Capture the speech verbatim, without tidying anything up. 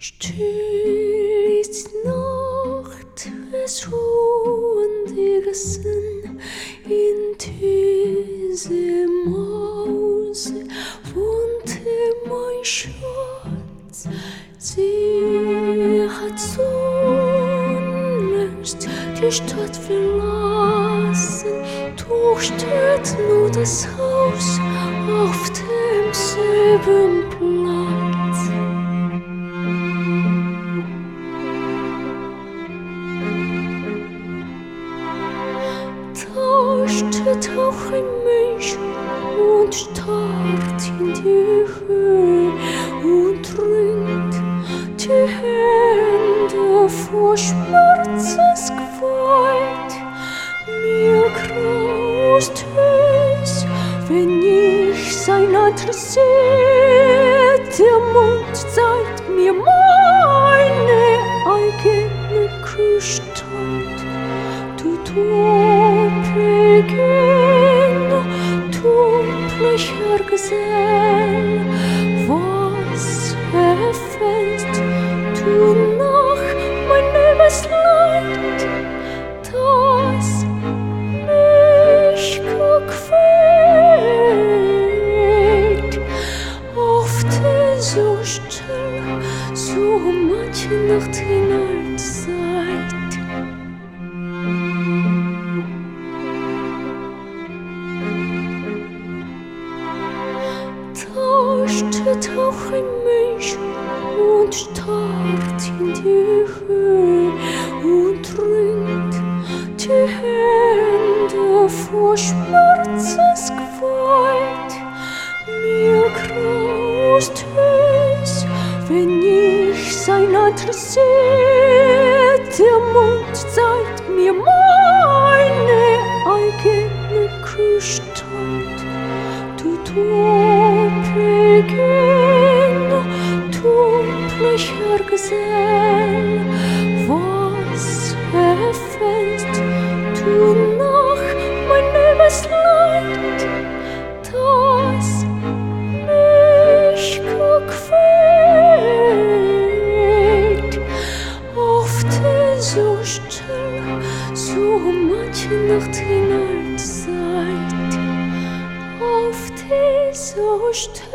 Still ist Nacht, es ruhen die Gesen in diesem Hause wohnte mein Schatz. Sie hat so längst die Stadt verlassen, doch steht nur das Haus auf demselben Platz. Da steht auch ein Mensch und starrt in die Höhe und ringt die Hände vor Schmerzes Gewalt. Mir graust es, wenn ich sein Antlitz sehe. Der Mond zeigt mir meine eigene Gestalt. Du Doppelgänger, dunkler Gesell, was erfällst du nach mein Lebensleid, das mich gequält? Oft so still, so manche Nacht hinein seid. Da steht auch ein Mensch und starrt in die Höhe und ringt die Hände vor Schmerzes Gewalt. Mir graust es, wenn ich sein Antlitz sehe. Der Mond zeigt mir meine eigene Gestalt. Du Doppelgänger, dunkler Gesell, was erfällst du nach mein Lebensleid, das mich gequält? Oft so still, so manche Nacht hinein seid. Auf dieser Stelle